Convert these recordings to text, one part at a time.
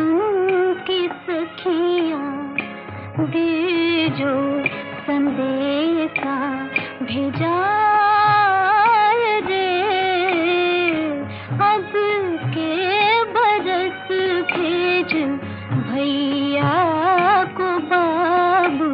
की सखियाँ दे जो संदेशा भेजा रे, अब के बरस भेज भैया को बाबू।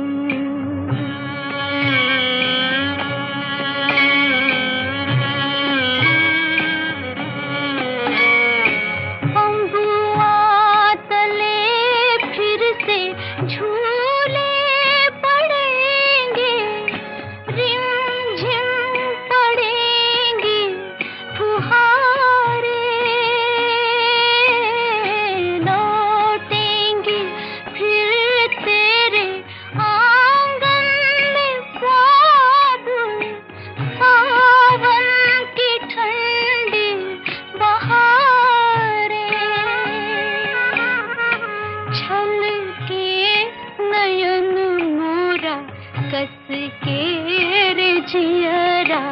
कस के रे जियरा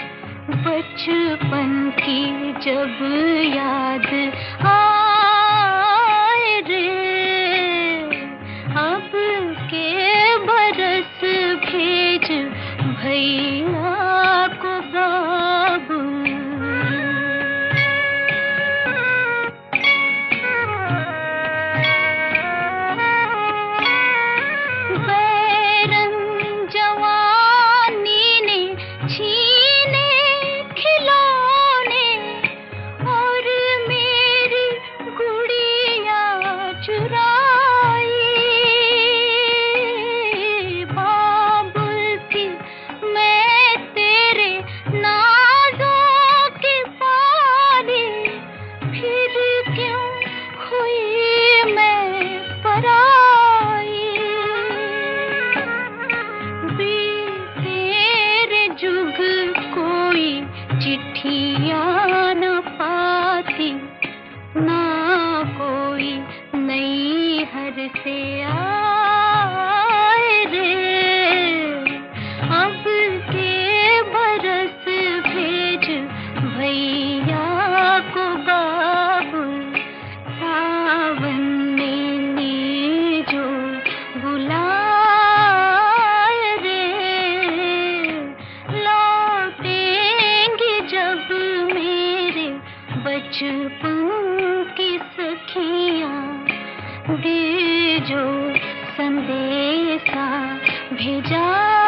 बचपन की जब याद आए रे, अब के बरस भेज भैया को बाबू। चिट्ठियाँ न पाती ना कोई नई हर से आए रे, अब के बरस भेज भैया को बाबू। सावन में नी जो बुलाए रे, बचपन की सखियाँ दे जो संदेशा भेजा।